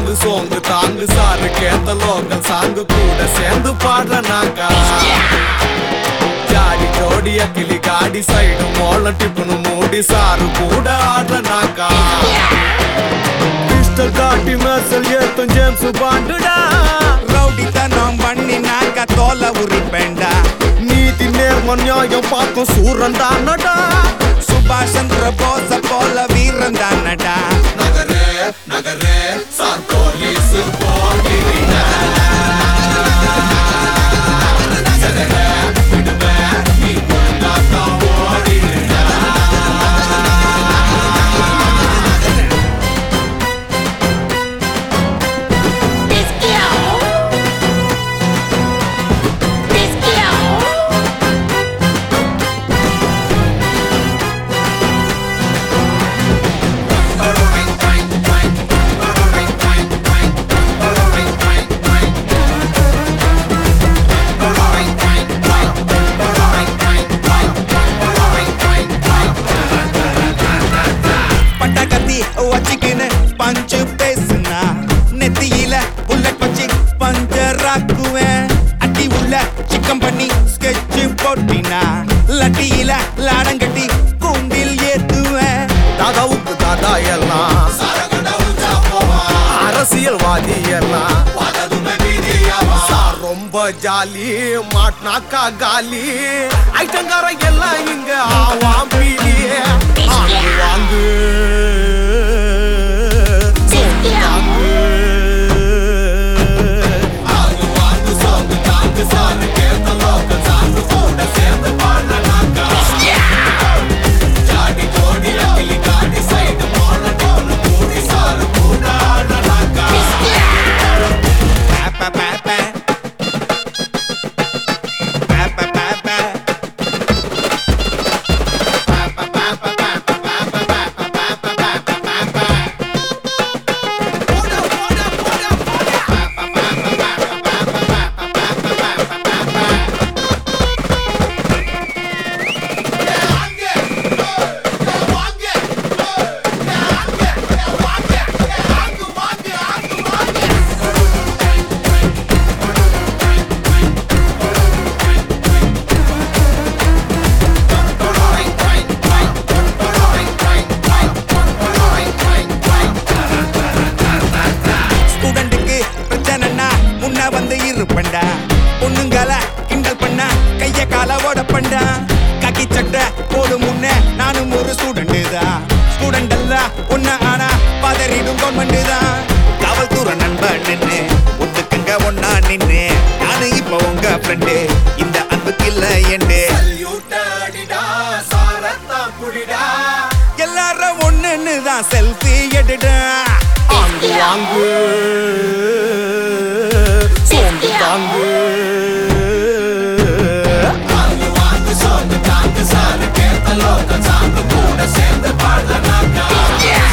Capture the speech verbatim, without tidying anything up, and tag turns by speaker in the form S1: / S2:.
S1: வாங்கு சோங்கு தாங்கு sir கேத்த local song கூட சேர்ந்து பாடுறனாக்கா ஜாடி ஜோடிய கிளி காடி சைடு மோள டிப்புனு மூடி சாரு கூட ஆடுறனாக்கா கிறிஸ்டல் காட்டி மெர்சல் ஏத்தும் ஜேம்ஸ் பாண்டுடா
S2: ரவுடித்தனம் பண்ணினாக்க தோல உரிப்பேண்டா
S1: நீதி நேர்ம நியாயம் பார்க்கும் சூரன் தானடா
S2: சுபாஷ் சந்திர போஸ போல வீரன் தானடா
S1: நகரே நகரே சார் போலீஸ் போகிறீங்க
S2: வச்சிக்கின்னு பஞ்சு பேசுனா நெத்தியில புல்லட் வச்சு பஞ்சராக்குவேன் அட்டி உள்ள சிக்கம் பண்ணி ஸ்கெட்ச் போட்டினா லட்டியில லாடங்கட்டி கூண்டில் ஏத்துவேன்
S1: தாதாவுக்கு தாதா எல்லாம் அரசியல்வாதி எல்லாம் ரொம்ப ஜாலி மாட்னாக்கா காலி ஐட்டங்கார எல்லாம் இங்க ஆவாம் பீலியே வாங்கு
S2: இருப்பண்டா பொண்ணுங்கள கிண்டல் பண்ண கைய கால ஓடப்பண்டா கக்கி சட்டை போடு முன்ன நானும் ஒரு ஸ்டூடெண்ட் தான் ஸ்டூடெண்ட் அல்ல ஒன்ன ஆனா பதறிடும் கவர்மெண்ட் தான் காவல்துறை நண்பன் நின்று ஒத்துக்குங்க ஒன்னா நின்று நானு இப்ப உங்க ஃப்ரெண்டு இந்த அன்புக்கு இல்ல என்று எல்லாரும் ஒண்ணுன்னு தான் செல்ஃபி எடுடா
S1: வாங்கு வாங்கு சோங்கு தாங்கு வாங்கு வாங்கு சோங்கு தாங்கு சாரு கேத்த லோக்கல் சாங்கு கூட சேர்ந்து பாடுறனாக்கா